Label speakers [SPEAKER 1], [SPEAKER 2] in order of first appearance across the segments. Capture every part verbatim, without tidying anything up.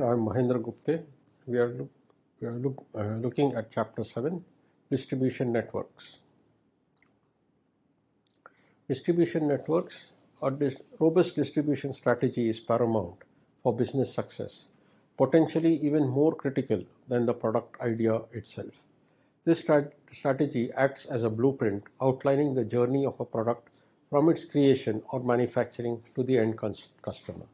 [SPEAKER 1] I'm Mahendra Gupte. We are, look, we are look, uh, looking at Chapter seven, Distribution Networks. Distribution networks or dis robust distribution strategy is paramount for business success, potentially even more critical than the product idea itself. This strat strategy acts as a blueprint outlining the journey of a product from its creation or manufacturing to the end customer.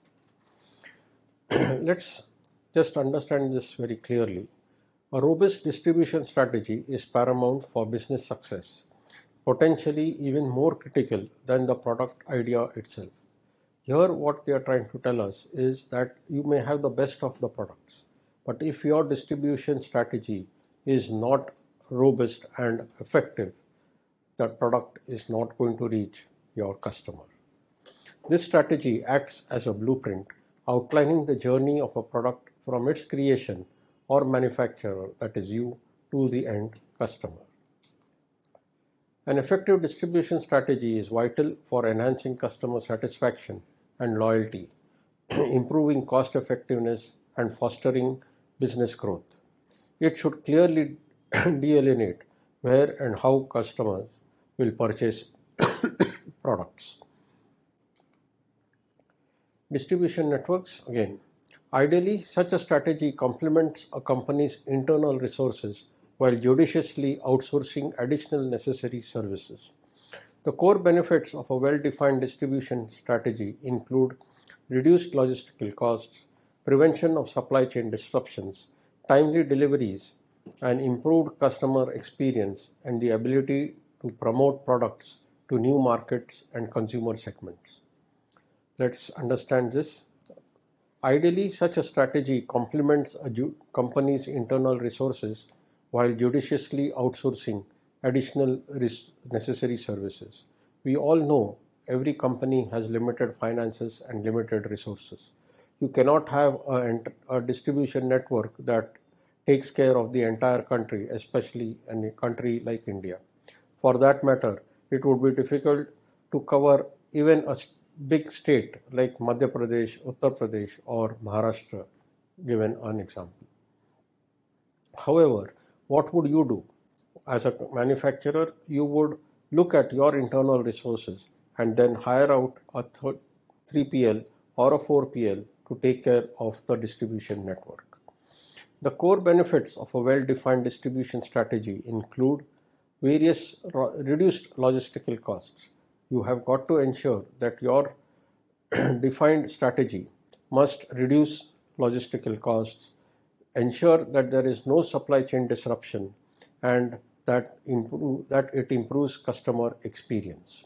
[SPEAKER 1] Let's just understand this very clearly. A robust distribution strategy is paramount for business success, potentially even more critical than the product idea itself. Here what they are trying to tell us is that you may have the best of the products, but if your distribution strategy is not robust and effective, the product is not going to reach your customer. This strategy acts as a blueprint outlining the journey of a product from its creation or manufacturer, that is you, to the end customer. An effective distribution strategy is vital for enhancing customer satisfaction and loyalty, improving cost effectiveness, and fostering business growth. It should clearly delineate where and how customers will purchase products. Distribution networks, again. Ideally, such a strategy complements a company's internal resources while judiciously outsourcing additional necessary services. The core benefits of a well-defined distribution strategy include reduced logistical costs, prevention of supply chain disruptions, timely deliveries, and improved customer experience, and the ability to promote products to new markets and consumer segments. Let's understand this. Ideally, such a strategy complements a company's internal resources while judiciously outsourcing additional necessary services. We all know every company has limited finances and limited resources. You cannot have a, a distribution network that takes care of the entire country, especially in a country like India. For that matter, it would be difficult to cover even a big state like Madhya Pradesh, Uttar Pradesh, or Maharashtra, given an example. However, what would you do? As a manufacturer, you would look at your internal resources and then hire out a three P L or a four P L to take care of the distribution network. The core benefits of a well-defined distribution strategy include various reduced logistical costs. You have got to ensure that your defined strategy must reduce logistical costs, ensure that there is no supply chain disruption, and that, improve, that it improves customer experience.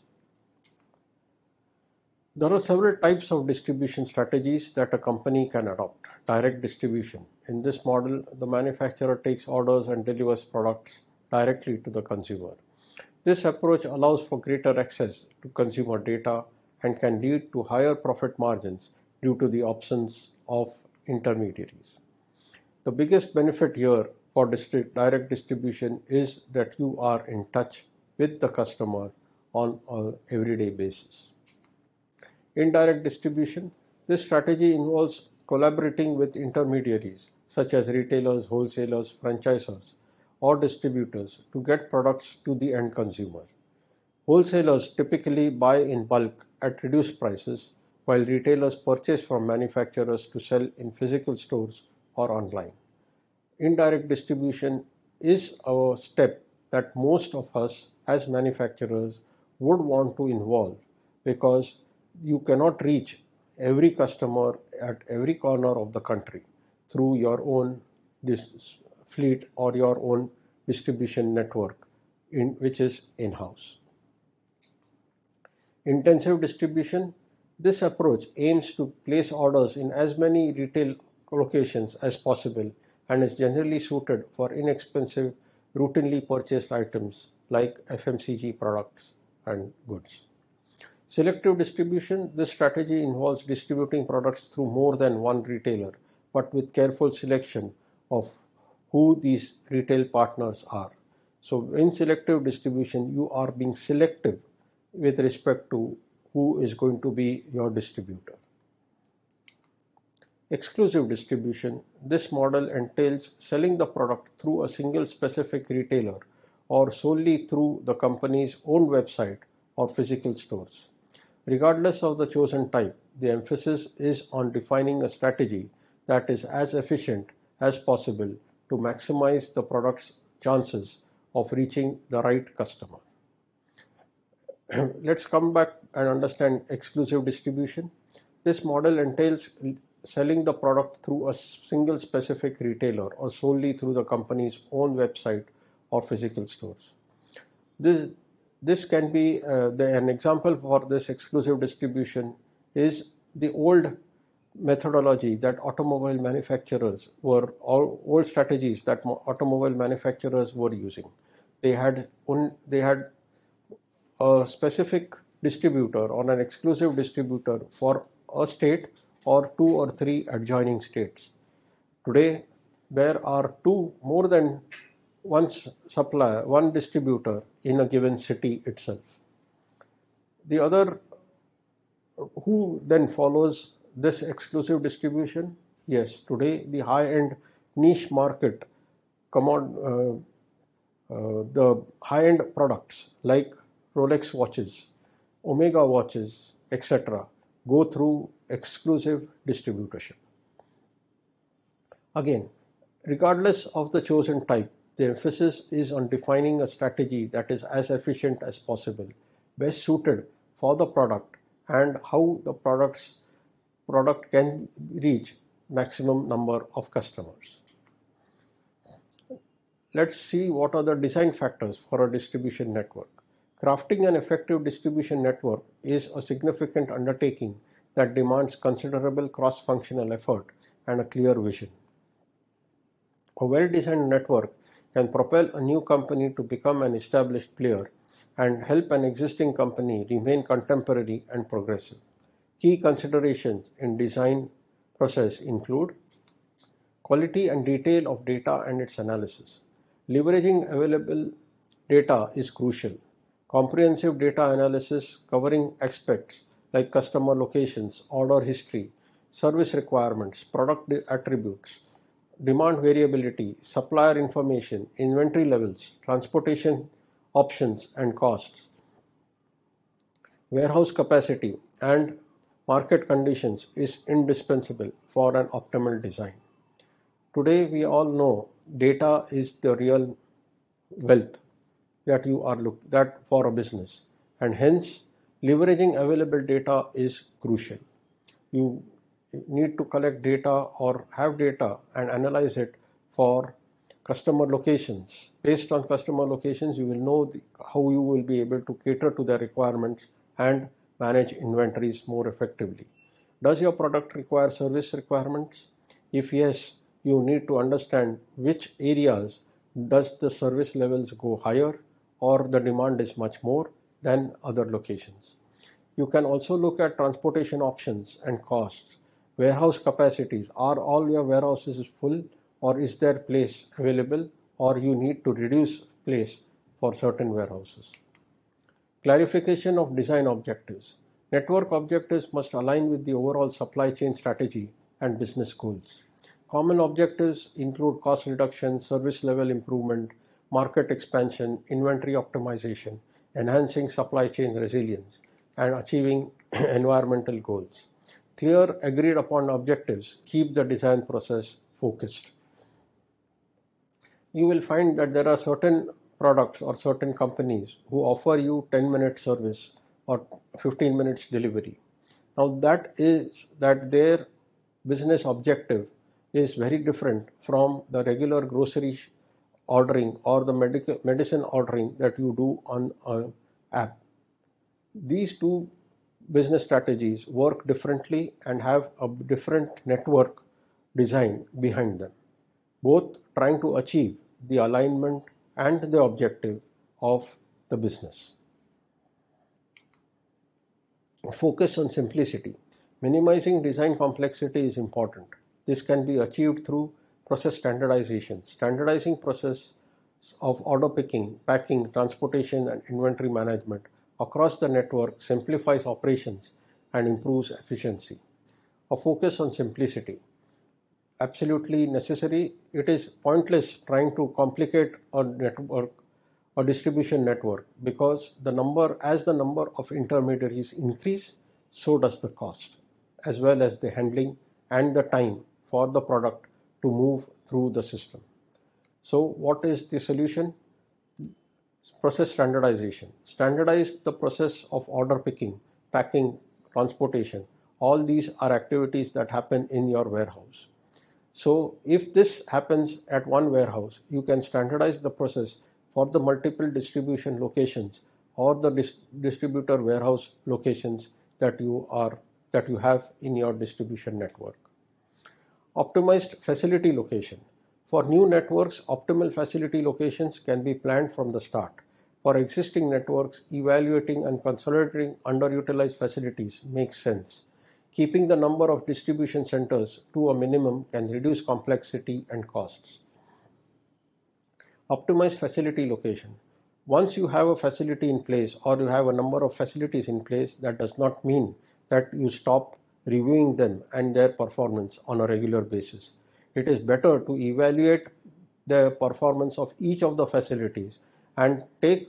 [SPEAKER 1] There are several types of distribution strategies that a company can adopt. Direct distribution. In this model, the manufacturer takes orders and delivers products directly to the consumer. This approach allows for greater access to consumer data and can lead to higher profit margins due to the absence of intermediaries. The biggest benefit here for distri- direct distribution is that you are in touch with the customer on an everyday basis. Indirect distribution. This strategy involves collaborating with intermediaries such as retailers, wholesalers, franchisors, or distributors to get products to the end consumer. Wholesalers typically buy in bulk at reduced prices, while retailers purchase from manufacturers to sell in physical stores or online. Indirect distribution is a step that most of us as manufacturers would want to involve because you cannot reach every customer at every corner of the country through your own fleet or your own distribution network, in, which is in-house. Intensive distribution. This approach aims to place orders in as many retail locations as possible and is generally suited for inexpensive, routinely purchased items like F M C G products and goods. Selective distribution. This strategy involves distributing products through more than one retailer, but with careful selection of who these retail partners are. So in selective distribution, you are being selective with respect to who is going to be your distributor. Exclusive distribution. This model entails selling the product through a single specific retailer or solely through the company's own website or physical stores. Regardless of the chosen type, the emphasis is on defining a strategy that is as efficient as possible to maximize the product's chances of reaching the right customer. Let's come back and understand exclusive distribution. This model entails selling the product through a single specific retailer or solely through the company's own website or physical stores. This, this can be uh, the, an example for this exclusive distribution is the old methodology that automobile manufacturers were, all old strategies that automobile manufacturers were using. They had, un, they had a specific distributor or an exclusive distributor for a state or two or three adjoining states. Today, there are two more than one supplier, one distributor in a given city itself. The other, who then follows this exclusive distribution? Yes, today the high-end niche market, come on, uh, uh, the high-end products like Rolex watches, Omega watches, et cetera go through exclusive distributorship. Again, regardless of the chosen type, the emphasis is on defining a strategy that is as efficient as possible, best suited for the product and how the product's product can reach maximum number of customers. Let's see what are the design factors for a distribution network. Crafting an effective distribution network is a significant undertaking that demands considerable cross-functional effort and a clear vision. A well-designed network can propel a new company to become an established player and help an existing company remain contemporary and progressive. Key considerations in design process include quality and detail of data and its analysis. Leveraging available data is crucial. Comprehensive data analysis covering aspects like customer locations, order history, service requirements, product attributes, demand variability, supplier information, inventory levels, transportation options and costs, warehouse capacity, and market conditions is indispensable for an optimal design. Today, we all know data is the real wealth that you are look that for a business, and hence leveraging available data is crucial. You need to collect data or have data and analyze it for customer locations. Based on customer locations, you will know the, how you will be able to cater to their requirements and manage inventories more effectively. Does your product require service requirements? If yes, you need to understand which areas does the service levels go higher or the demand is much more than other locations. You can also look at transportation options and costs. Warehouse capacities. Are all your warehouses full, or is there place available, or you need to reduce place for certain warehouses? Clarification of design objectives. Network objectives must align with the overall supply chain strategy and business goals. Common objectives include cost reduction, service level improvement, market expansion, inventory optimization, enhancing supply chain resilience, and achieving environmental goals. Clear, agreed upon objectives keep the design process focused. You will find that there are certain products or certain companies who offer you ten minute service or fifteen minutes delivery. Now that is that their business objective is very different from the regular grocery ordering or the medical medicine ordering that you do on an app. These two business strategies work differently and have a different network design behind them, both trying to achieve the alignment and the objective of the business. Focus on simplicity. Minimizing design complexity is important. This can be achieved through process standardization. Standardizing process of order picking, packing, transportation, and inventory management across the network simplifies operations and improves efficiency. A focus on simplicity. absolutely necessary. It is pointless trying to complicate a network or distribution network, because the number as the number of intermediaries increase, so does the cost, as well as the handling and the time for the product to move through the system. So what is the solution? Process standardization. Standardize the process of order picking, packing, transportation. All these are activities that happen in your warehouse. So if this happens at one warehouse, you can standardize the process for the multiple distribution locations or the dis distributor warehouse locations that you are that you have in your distribution network. Optimized facility location. For new networks, optimal facility locations can be planned from the start. For existing networks, evaluating and consolidating underutilized facilities makes sense. Keeping the number of distribution centers to a minimum can reduce complexity and costs. Optimized facility location. Once you have a facility in place or you have a number of facilities in place, that does not mean that you stop reviewing them and their performance on a regular basis. It is better to evaluate the performance of each of the facilities and take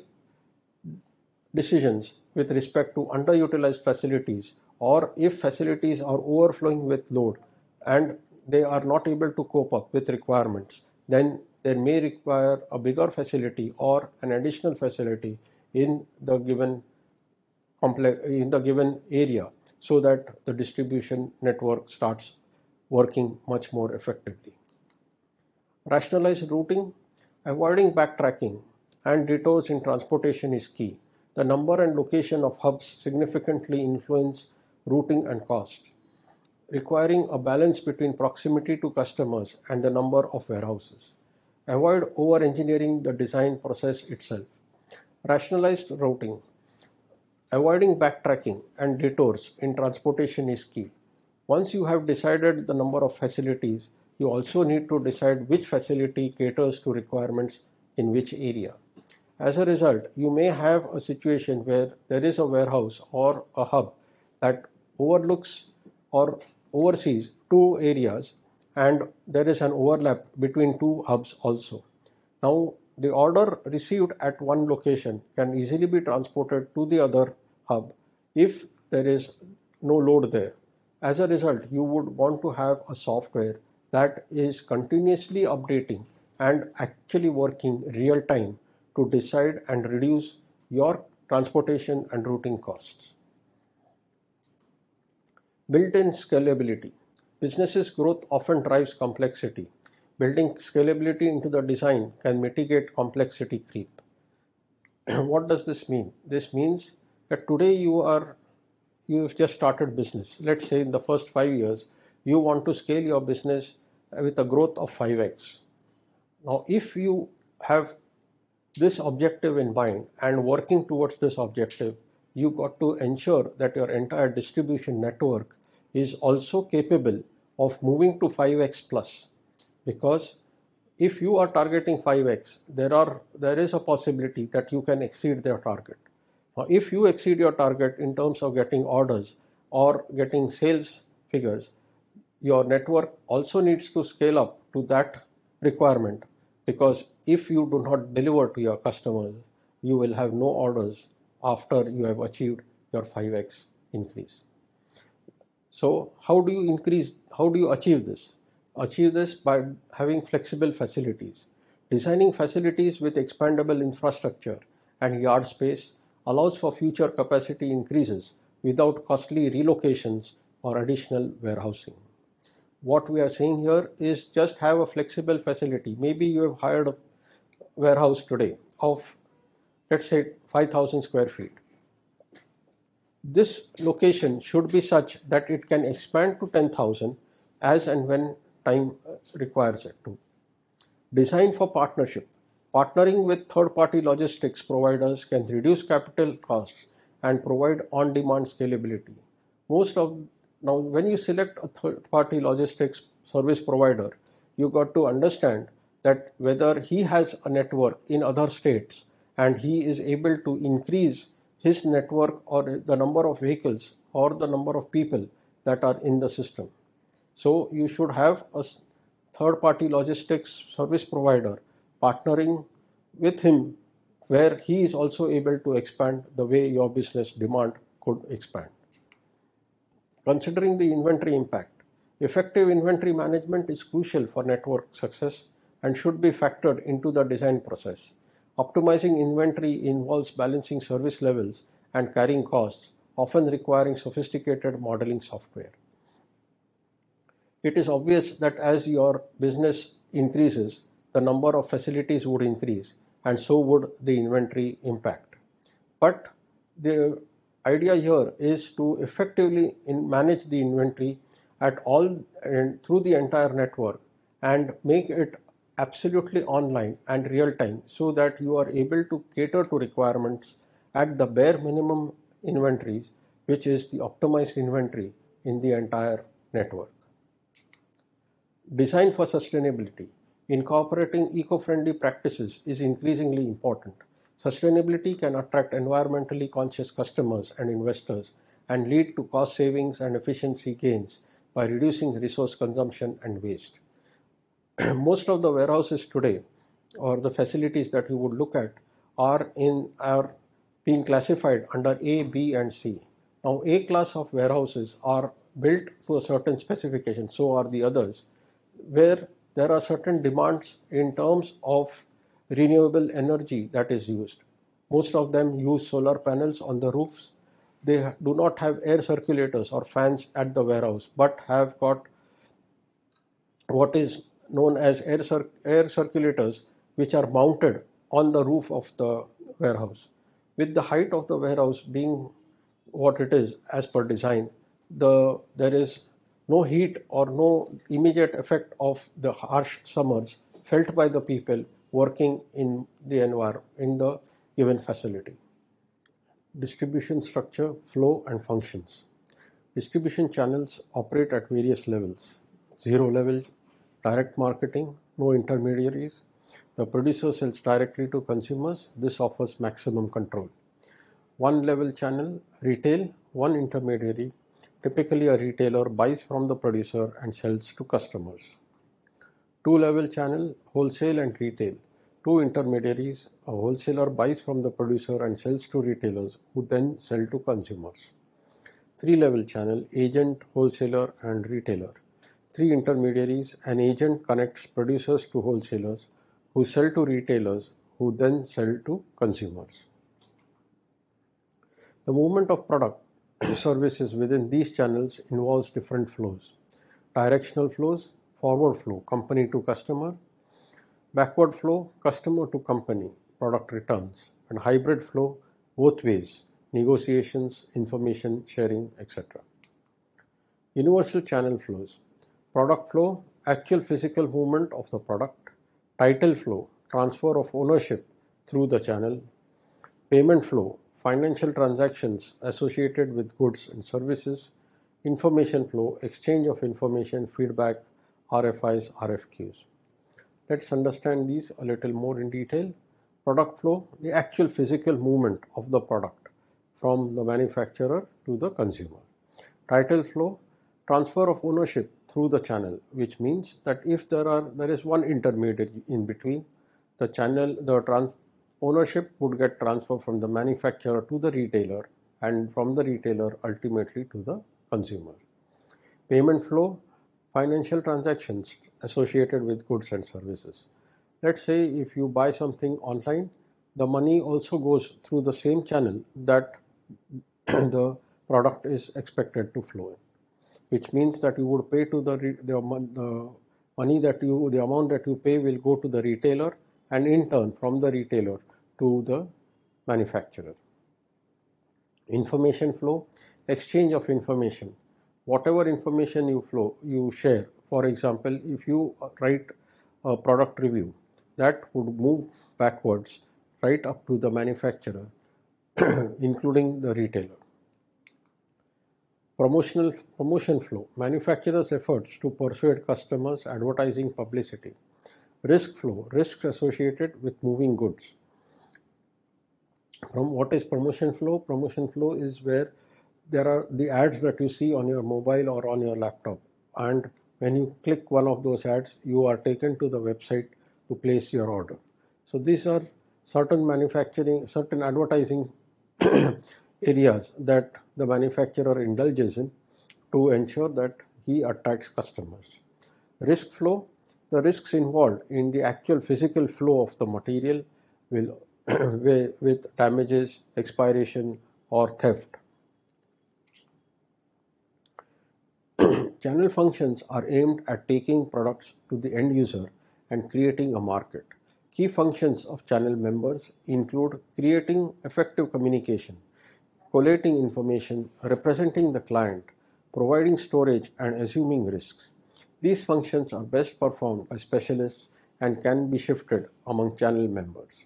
[SPEAKER 1] decisions with respect to underutilized facilities, or if facilities are overflowing with load and they are not able to cope up with requirements, then they may require a bigger facility or an additional facility in the given complex in the given area, so that the distribution network starts working much more effectively. Rationalized routing. Avoiding backtracking and detours in transportation is key. The number and location of hubs significantly influence routing and cost, requiring a balance between proximity to customers and the number of warehouses. Avoid over-engineering the design process itself. Rationalized routing. Avoiding backtracking and detours in transportation is key. Once you have decided the number of facilities, you also need to decide which facility caters to requirements in which area. As a result, you may have a situation where there is a warehouse or a hub that overlooks or oversees two areas, and there is an overlap between two hubs also. Now, the order received at one location can easily be transported to the other hub if there is no load there. As a result, you would want to have a software that is continuously updating and actually working real time to decide and reduce your transportation and routing costs. Built-in scalability. Business's growth often drives complexity. Building scalability into the design can mitigate complexity creep. What does this mean? This means that today you are you've just started business. Let's say in the first five years, you want to scale your business with a growth of five x. Now, if you have this objective in mind and working towards this objective, you got to ensure that your entire distribution network is also capable of moving to five x plus. Because if you are targeting five x, there are there is a possibility that you can exceed their target. Now, if you exceed your target in terms of getting orders or getting sales figures, your network also needs to scale up to that requirement, because if you do not deliver to your customers, you will have no orders after you have achieved your five x increase. So how do you increase, how do you achieve this? Achieve this by having flexible facilities. Designing facilities with expandable infrastructure and yard space allows for future capacity increases without costly relocations or additional warehousing. What we are saying here is just have a flexible facility. Maybe you have hired a warehouse today of, let's say, five thousand square feet. This location should be such that it can expand to ten thousand as and when time requires it to. Design for partnership. Partnering with third-party logistics providers can reduce capital costs and provide on-demand scalability. Most of now, when you select a third-party logistics service provider, you got to understand that whether he has a network in other states and he is able to increase his network or the number of vehicles or the number of people that are in the system. So you should have a third-party logistics service provider partnering with him, where he is also able to expand the way your business demand could expand. Considering the inventory impact, effective inventory management is crucial for network success and should be factored into the design process. Optimizing inventory involves balancing service levels and carrying costs, often requiring sophisticated modeling software. It is obvious that as your business increases, the number of facilities would increase, and so would the inventory impact. But the idea here is to effectively in manage the inventory at all and through the entire network and make it absolutely online and real time, so that you are able to cater to requirements at the bare minimum inventories, which is the optimized inventory in the entire network. Design for sustainability. Incorporating eco-friendly practices is increasingly important. Sustainability can attract environmentally conscious customers and investors and lead to cost savings and efficiency gains by reducing resource consumption and waste. Most of the warehouses today, or the facilities that you would look at, are in are being classified under A, B, and C. Now, A class of warehouses are built to a certain specification, so are the others, where there are certain demands in terms of renewable energy that is used. Most of them use solar panels on the roofs. They do not have air circulators or fans at the warehouse, but have got what is known as air, cir- air circulators, which are mounted on the roof of the warehouse. With the height of the warehouse being what it is as per design, the there is no heat or no immediate effect of the harsh summers felt by the people working in the environment in the given facility. Distribution structure, flow, and functions. Distribution channels operate at various levels. Zero level, direct marketing, no intermediaries. The producer sells directly to consumers. This offers maximum control. One level channel, retail, one intermediary. Typically, a retailer buys from the producer and sells to customers. Two-level channel, wholesale and retail. Two intermediaries, a wholesaler buys from the producer and sells to retailers who then sell to consumers. Three-level channel, agent, wholesaler and retailer. Three intermediaries, an agent connects producers to wholesalers who sell to retailers who then sell to consumers. The movement of product services within these channels involves different flows. Directional flows, forward flow, company to customer, backward flow, customer to company, product returns, and hybrid flow, both ways, negotiations, information sharing, et cetera. Universal channel flows, product flow, actual physical movement of the product, title flow, transfer of ownership through the channel, payment flow, financial transactions associated with goods and services, information flow, exchange of information, feedback, R F Is, R F Qs. Let's understand these a little more in detail. Product flow, the actual physical movement of the product from the manufacturer to the consumer. Title flow, transfer of ownership through the channel, which means that if there are there is one intermediary in between, the channel, the trans ownership would get transferred from the manufacturer to the retailer and from the retailer ultimately to the consumer. Payment flow, financial transactions associated with goods and services. Let's say if you buy something online, the money also goes through the same channel that the product is expected to flow in, which means that you would pay to the, the, the money that you, the amount that you pay will go to the retailer and in turn from the retailer to the manufacturer. Information flow, exchange of information. Whatever information you flow, you share. For example, if you write a product review, that would move backwards right up to the manufacturer, including the retailer. Promotional promotion flow, manufacturers' efforts to persuade customers, advertising, publicity. Risk flow, risks associated with moving goods. From what is promotion flow? Promotion flow is where there are the ads that you see on your mobile or on your laptop, and When you click one of those ads, you are taken to the website to place your order. So these are certain manufacturing, certain advertising areas that the manufacturer indulges in to ensure that he attracts customers. Risk flow, the risks involved in the actual physical flow of the material will with damages, expiration, or theft. Channel functions are aimed at taking products to the end user and creating a market. Key functions of channel members include creating effective communication, collating information, representing the client, providing storage, and assuming risks. These functions are best performed by specialists and can be shifted among channel members.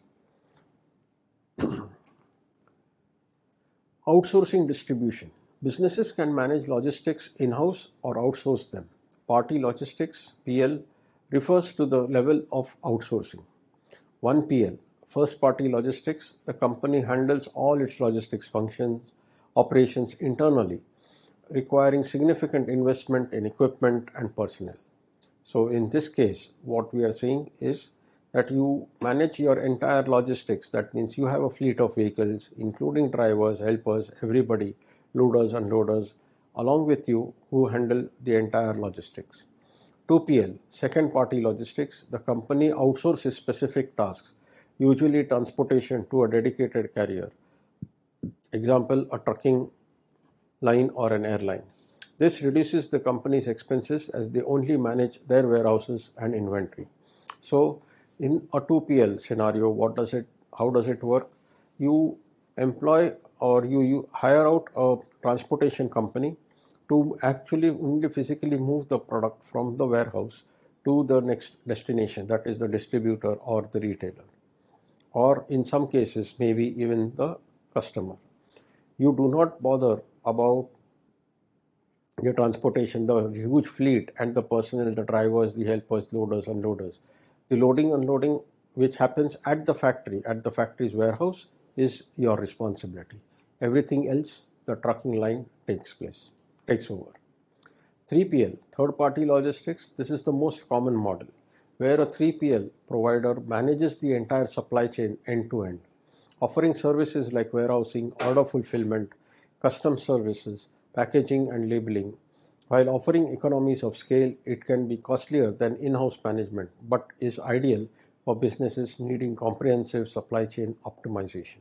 [SPEAKER 1] Outsourcing distribution. Businesses can manage logistics in-house or outsource them. Party logistics, P L, refers to the level of outsourcing. one P L, first party logistics, the company handles all its logistics functions, operations internally, requiring significant investment in equipment and personnel. So in this case, what we are saying is that you manage your entire logistics. That means you have a fleet of vehicles, including drivers, helpers, everybody, loaders, unloaders, along with you, who handle the entire logistics. two P L, second party logistics, the company outsources specific tasks, usually transportation to a dedicated carrier. Example, a trucking line or an airline. This reduces the company's expenses as they only manage their warehouses and inventory. So in a two P L scenario, what does it, how does it work? You employ or you, you hire out a transportation company to actually only physically move the product from the warehouse to the next destination, that is the distributor or the retailer, or in some cases maybe even the customer. You do not bother about the transportation, the huge fleet and the personnel, the drivers, the helpers, loaders, unloaders. The loading, unloading which happens at the factory, at the factory's warehouse, is your responsibility. Everything else, the trucking line takes place, takes over. three P L, third party logistics, this is the most common model, where a three P L provider manages the entire supply chain end to end, offering services like warehousing, order fulfillment, custom services, packaging and labeling. While offering economies of scale, it can be costlier than in-house management, but is ideal for businesses needing comprehensive supply chain optimization.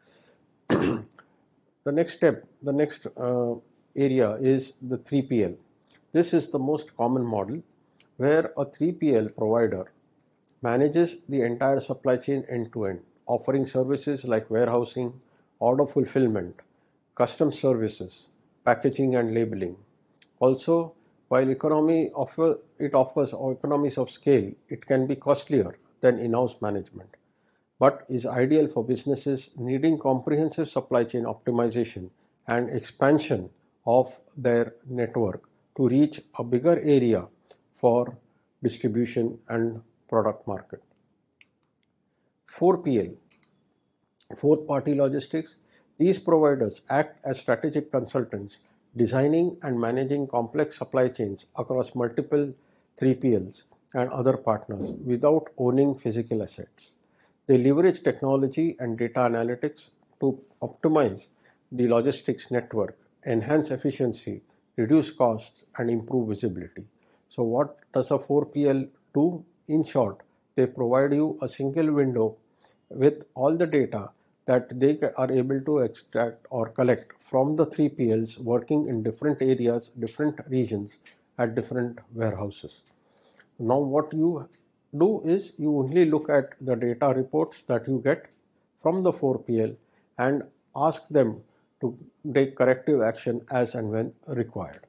[SPEAKER 1] The next step, the next uh, area is the three P L. This is the most common model, where a three P L provider manages the entire supply chain end to end, offering services like warehousing, order fulfillment, custom services, packaging and labeling. Also, while economy offer, it offers economies of scale, it can be costlier than in-house management, but is ideal for businesses needing comprehensive supply chain optimization and expansion of their network to reach a bigger area for distribution and product market. four P L, fourth party logistics. These providers act as strategic consultants, designing and managing complex supply chains across multiple three P Ls and other partners without owning physical assets. They leverage technology and data analytics to optimize the logistics network, enhance efficiency, reduce costs, and improve visibility. So what does a four P L do? In short, they provide you a single window with all the data that they are able to extract or collect from the three P Ls working in different areas, different regions at different warehouses. Now what you do is you only look at the data reports that you get from the four P L and ask them to take corrective action as and when required.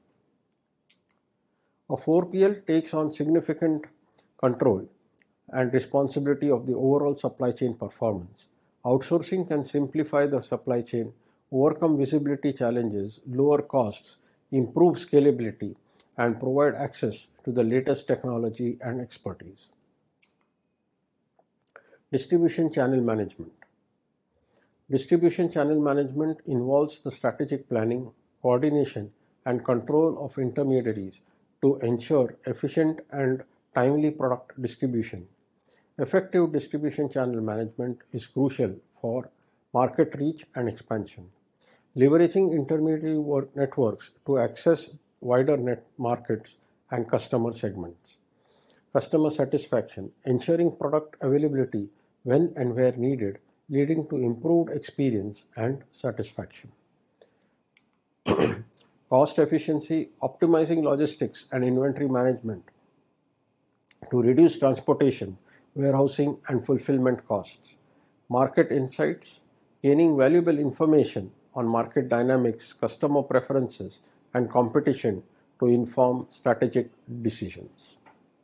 [SPEAKER 1] A four P L takes on significant control and responsibility of the overall supply chain performance. Outsourcing can simplify the supply chain, overcome visibility challenges, lower costs, improve scalability, and provide access to the latest technology and expertise. Distribution channel management. Distribution channel management involves the strategic planning, coordination, and control of intermediaries to ensure efficient and timely product distribution. Effective distribution channel management is crucial for market reach and expansion. Leveraging intermediary networks to access wider net markets and customer segments. Customer satisfaction, ensuring product availability when and where needed, leading to improved experience and satisfaction. Cost efficiency, optimizing logistics and inventory management to reduce transportation, warehousing and fulfillment costs. Market insights, gaining valuable information on market dynamics, customer preferences and competition to inform strategic decisions.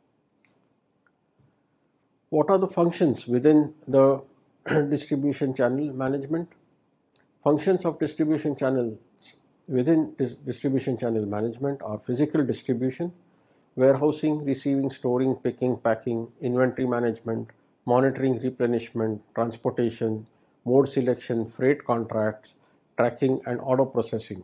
[SPEAKER 1] What are the functions within the distribution channel management? Functions of distribution channels within dis distribution channel management are physical distribution, warehousing, receiving, storing, picking, packing, inventory management, monitoring replenishment, transportation, mode selection, freight contracts, tracking and order processing.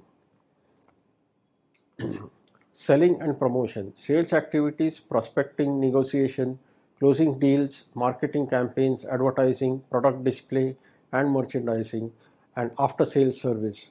[SPEAKER 1] Selling and promotion, sales activities, prospecting, negotiation, closing deals, marketing campaigns, advertising, product display and merchandising, and after-sales service.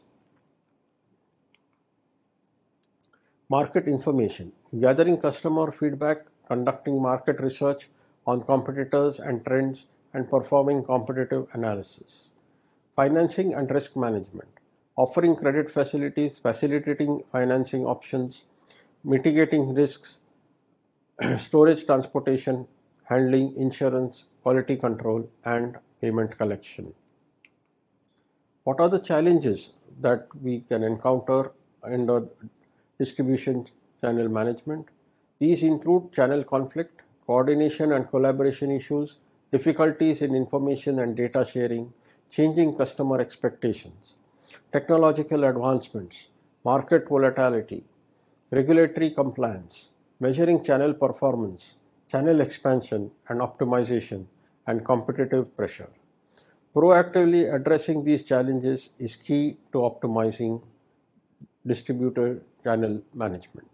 [SPEAKER 1] Market information, gathering customer feedback, conducting market research on competitors and trends, and performing competitive analysis. Financing and risk management, offering credit facilities, facilitating financing options, mitigating risks, storage, transportation, handling, insurance, quality control, and payment collection. What are the challenges that we can encounter in the distribution channel management? These include channel conflict, coordination and collaboration issues, difficulties in information and data sharing, changing customer expectations, technological advancements, market volatility, regulatory compliance, measuring channel performance, channel expansion and optimization, and competitive pressure. Proactively addressing these challenges is key to optimizing distributor channel management.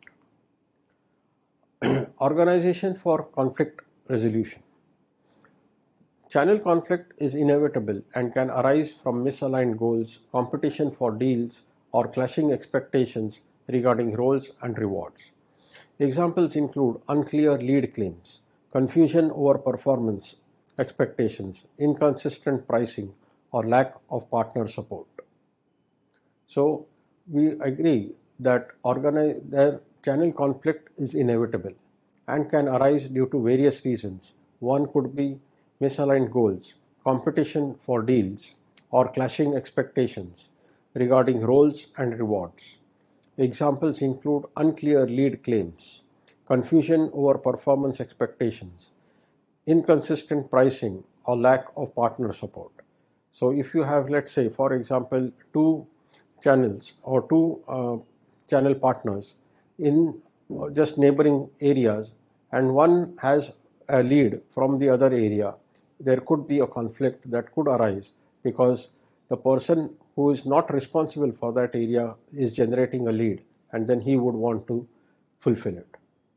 [SPEAKER 1] Organization for conflict resolution. Channel conflict is inevitable and can arise from misaligned goals, competition for deals, or clashing expectations regarding roles and rewards. Examples include unclear lead claims, confusion over performance expectations, inconsistent pricing, or lack of partner support. So, we agree that organize, their channel conflict is inevitable and can arise due to various reasons. One could be misaligned goals, competition for deals, or clashing expectations regarding roles and rewards. Examples include unclear lead claims, confusion over performance expectations, inconsistent pricing, or lack of partner support. So if you have, let's say, for example, two channels or two uh, channel partners in just neighboring areas, and one has a lead from the other area, there could be a conflict that could arise because the person who is not responsible for that area is generating a lead, and then he would want to fulfill it.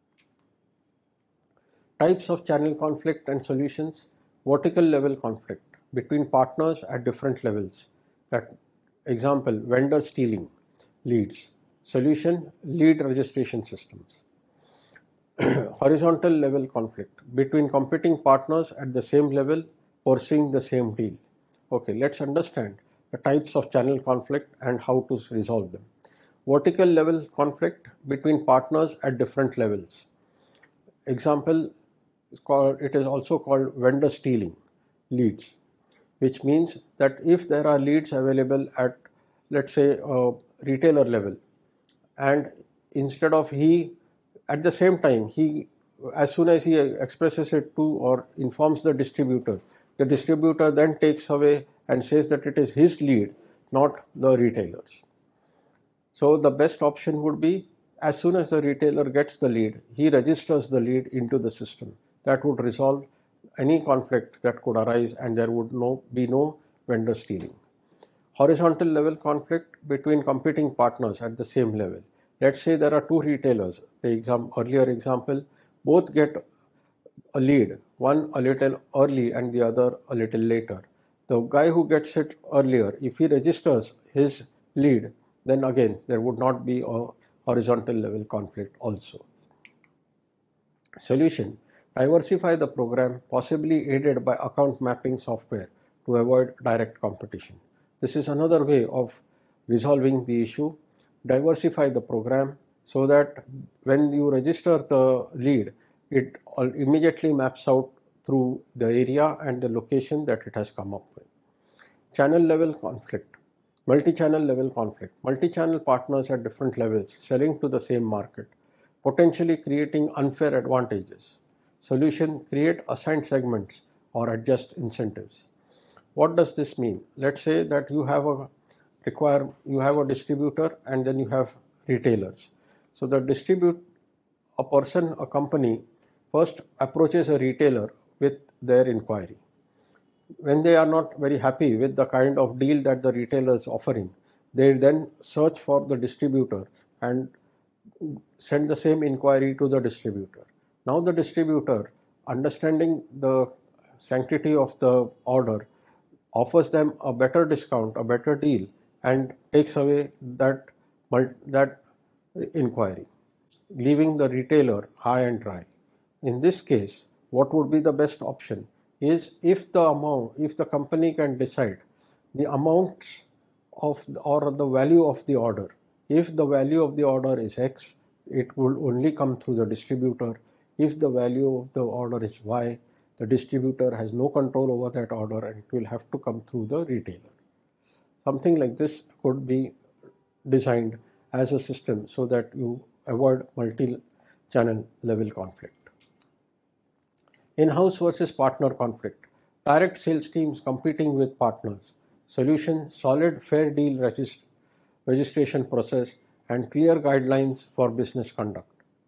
[SPEAKER 1] Types of channel conflict and solutions. Vertical level conflict between partners at different levels. That example, vendor stealing leads. Solution, lead registration systems. Horizontal level conflict between competing partners at the same level pursuing the same deal. Okay, let's understand the types of channel conflict and how to resolve them. Vertical level conflict between partners at different levels. Example, is called, it is also called vendor stealing leads, which means that if there are leads available at, let's say, a retailer level, and instead of he, at the same time, he, as soon as he expresses it to or informs the distributor, the distributor then takes away and says that it is his lead, not the retailer's. So the best option would be, as soon as the retailer gets the lead, he registers the lead into the system. That would resolve any conflict that could arise, and there would no, be no vendor stealing. Horizontal level conflict between competing partners at the same level. Let's say there are two retailers, the exam, earlier example, both get a lead, one a little early and the other a little later. The guy who gets it earlier, if he registers his lead, then again there would not be a horizontal level conflict also. Solution: diversify the program, possibly aided by account mapping software to avoid direct competition. This is another way of resolving the issue. Diversify the program so that when you register the lead, it immediately maps out through the area and the location that it has come up with. Channel level conflict, multi-channel level conflict. Multi-channel partners at different levels selling to the same market, potentially creating unfair advantages. Solution: create assigned segments or adjust incentives. What does this mean? Let's say that you have a require you have a distributor and then you have retailers. So the distribute a person, a company first approaches a retailer with their inquiry. When they are not very happy with the kind of deal that the retailer is offering, they then search for the distributor and send the same inquiry to the distributor. Now the distributor, understanding the sanctity of the order, offers them a better discount, a better deal, and takes away that, that inquiry, leaving the retailer high and dry. In this case, what would be the best option is if the amount, if the company can decide the amounts of the, or the value of the order. If the value of the order is X, it will only come through the distributor. If the value of the order is Y, the distributor has no control over that order and it will have to come through the retailer. Something like this could be designed as a system so that you avoid multi-channel level conflict. In-house versus partner conflict. Direct sales teams competing with partners. Solution: solid fair deal regist registration process and clear guidelines for business conduct.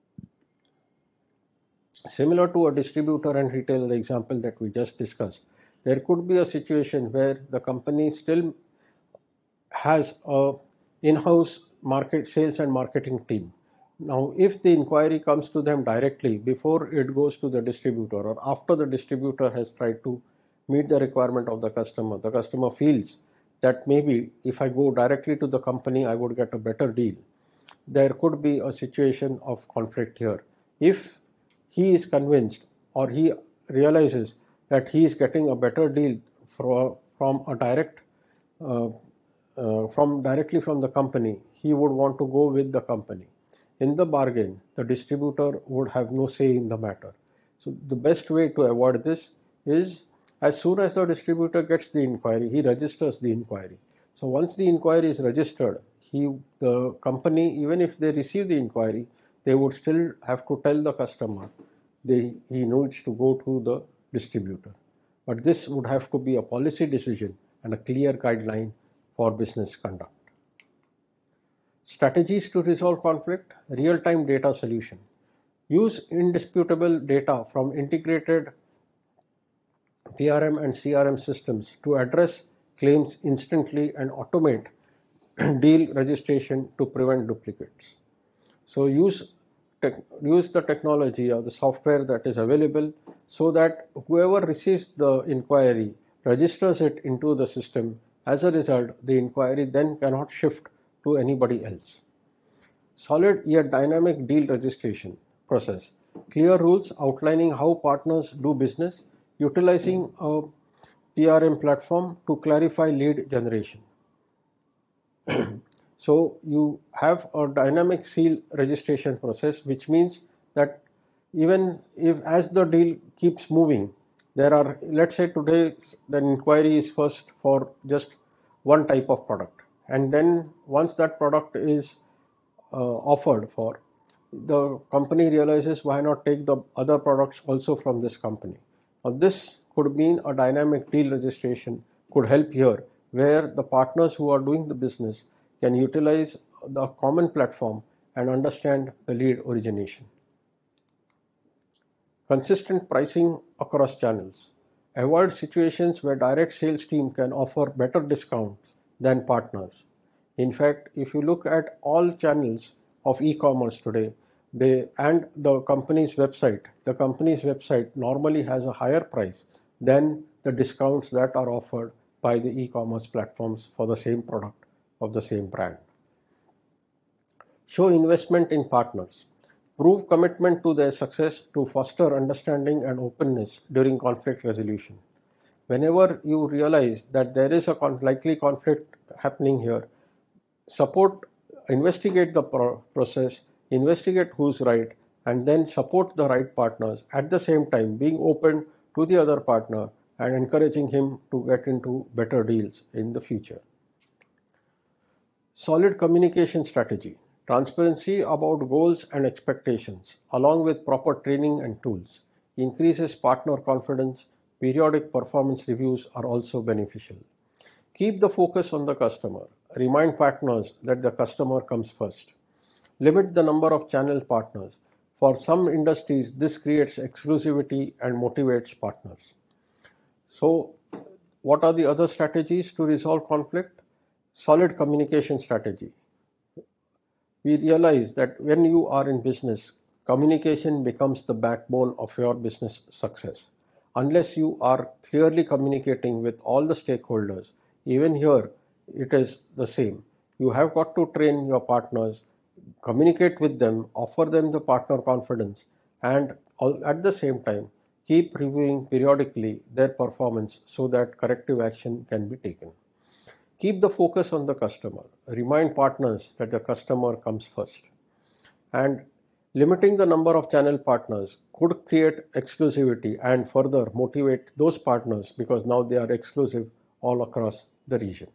[SPEAKER 1] Similar to a distributor and retailer example that we just discussed, there could be a situation where the company still has a in-house market sales and marketing team. Now, if the inquiry comes to them directly before it goes to the distributor or after the distributor has tried to meet the requirement of the customer, the customer feels that maybe if I go directly to the company, I would get a better deal. There could be a situation of conflict here. If he is convinced or he realizes that he is getting a better deal for, from a direct uh, uh, from directly from the company, he would want to go with the company. In the bargain, the distributor would have no say in the matter. So the best way to avoid this is, as soon as the distributor gets the inquiry, he registers the inquiry. So once the inquiry is registered, he, the company, even if they receive the inquiry, they would still have to tell the customer they, he needs to go to the distributor. But this would have to be a policy decision and a clear guideline for business conduct. Strategies to resolve conflict: real-time data solution. Use indisputable data from integrated P R M and C R M systems to address claims instantly and automate deal registration to prevent duplicates. So use, use the technology or the software that is available so that whoever receives the inquiry registers it into the system. As a result, the inquiry then cannot shift to anybody else. Solid yet dynamic deal registration process. Clear rules outlining how partners do business, utilizing a P R M platform to clarify lead generation. So you have a dynamic seal registration process, which means that even if as the deal keeps moving, there are, let's say today the inquiry is first for just one type of product, and then once that product is uh, offered for, the company realizes why not take the other products also from this company. Now this could mean a dynamic deal registration could help here, where the partners who are doing the business can utilize the common platform and understand the lead origination. Consistent pricing across channels. Avoid situations where direct sales team can offer better discounts than partners. In fact, if you look at all channels, of e-commerce today, they and the company's website, the company's website normally has a higher price than the discounts that are offered by the e-commerce platforms for the same product of the same brand. Show investment in partners. Prove commitment to their success to foster understanding and openness during conflict resolution. Whenever you realize that there is a con- likely conflict happening here, support, investigate the pro- process, investigate who's right, and then support the right partners, at the same time being open to the other partner and encouraging him to get into better deals in the future. Solid communication strategy. Transparency about goals and expectations, along with proper training and tools, increases partner confidence. Periodic performance reviews are also beneficial. Keep the focus on the customer. Remind partners that the customer comes first. Limit the number of channel partners. For some industries, this creates exclusivity and motivates partners. So, what are the other strategies to resolve conflict? Solid communication strategy. We realize that when you are in business, communication becomes the backbone of your business success. Unless you are clearly communicating with all the stakeholders, even here it is the same. You have got to train your partners, communicate with them, offer them the partner confidence, and at the same time keep reviewing periodically their performance so that corrective action can be taken. Keep the focus on the customer. Remind partners that the customer comes first. And limiting the number of channel partners could create exclusivity and further motivate those partners because now they are exclusive all across the region.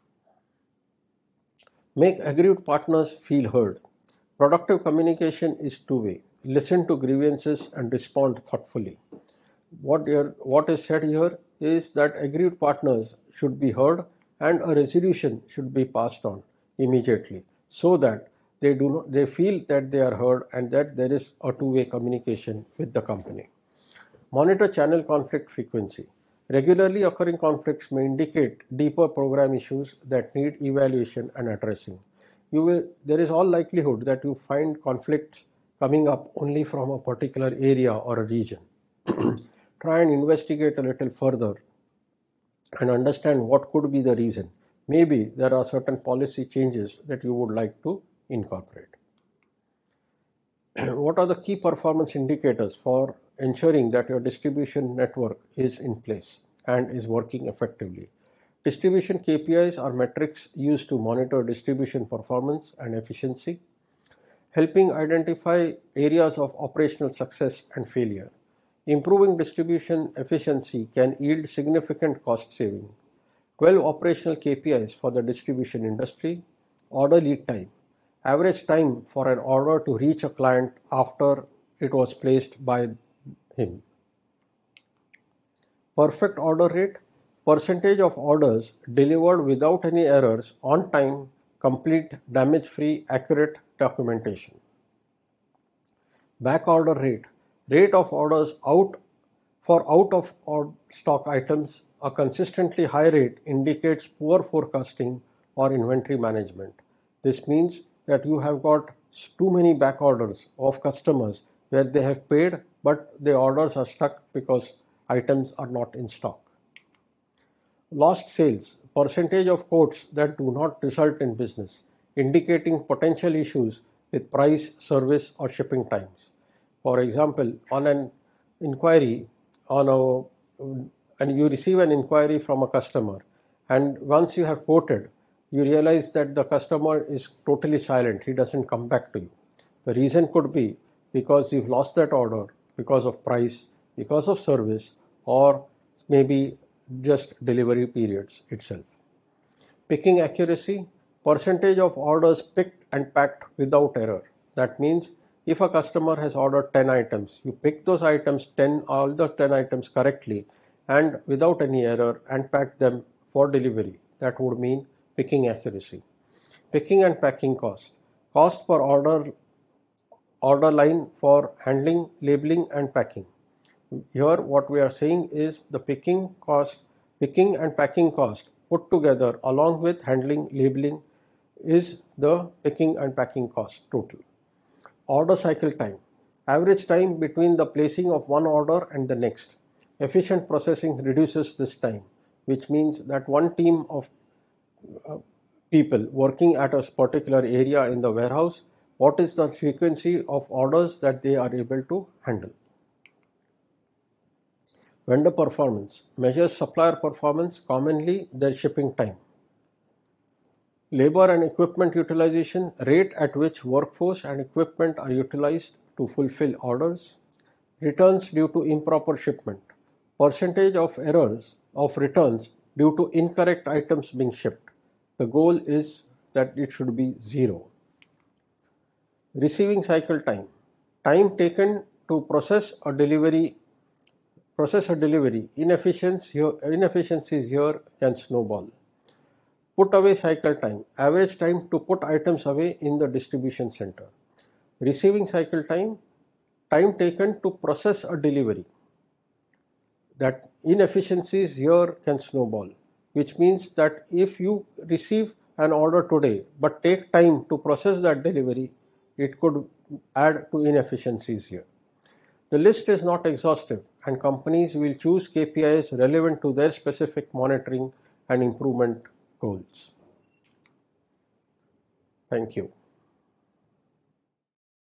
[SPEAKER 1] Make aggrieved partners feel heard. Productive communication is two-way. Listen to grievances and respond thoughtfully. What, what is said here is that aggrieved partners should be heard and a resolution should be passed on immediately so that they do not, they feel that they are heard and that there is a two-way communication with the company. Monitor channel conflict frequency. Regularly occurring conflicts may indicate deeper program issues that need evaluation and addressing. You will, there is all likelihood that you find conflicts coming up only from a particular area or a region. Try and investigate a little further and understand what could be the reason. Maybe there are certain policy changes that you would like to incorporate. What are the key performance indicators for ensuring that your distribution network is in place and is working effectively? Distribution K P Is are metrics used to monitor distribution performance and efficiency, helping identify areas of operational success and failure. Improving distribution efficiency can yield significant cost saving. twelve operational K P Is for the distribution industry. Order lead time. Average time for an order to reach a client after it was placed by him. Perfect order rate. Percentage of orders delivered without any errors, on time, complete, damage-free, accurate documentation. Back order rate. Rate of orders out for out of stock items. A consistently high rate indicates poor forecasting or inventory management. This means that you have got too many back orders of customers where they have paid but the orders are stuck because items are not in stock. Lost sales. Percentage of quotes that do not result in business, indicating potential issues with price, service or shipping times. For example, on an inquiry, on a, and you receive an inquiry from a customer, and once you have quoted, you realize that the customer is totally silent, he doesn't come back to you. The reason could be because you've lost that order because of price, because of service, or maybe just delivery periods itself. Picking accuracy. Percentage of orders picked and packed without error. That means if a customer has ordered ten items, you pick those items, ten, all the ten items correctly and without any error and pack them for delivery. That would mean picking accuracy. Picking and packing cost. Cost per order, order line for handling, labeling and packing. Here what we are saying is the picking cost, picking and packing cost put together along with handling, labeling is the picking and packing cost total. Order cycle time, average time between the placing of one order and the next. Efficient processing reduces this time, which means that one team of uh, people working at a particular area in the warehouse, what is the frequency of orders that they are able to handle. Vendor performance measures supplier performance, commonly their shipping time. Labor and equipment utilization, rate at which workforce and equipment are utilized to fulfill orders. Returns due to improper shipment, percentage of errors of returns due to incorrect items being shipped. The goal is that it should be zero. Receiving cycle time, time taken to process a delivery process a delivery, inefficiencies here, inefficiencies here can snowball. Put away cycle time, average time to put items away in the distribution center. Receiving cycle time, time taken to process a delivery. That inefficiencies here can snowball, which means that if you receive an order today but take time to process that delivery, it could add to inefficiencies here. The list is not exhaustive, and companies will choose K P Is relevant to their specific monitoring and improvement goals. Thank you.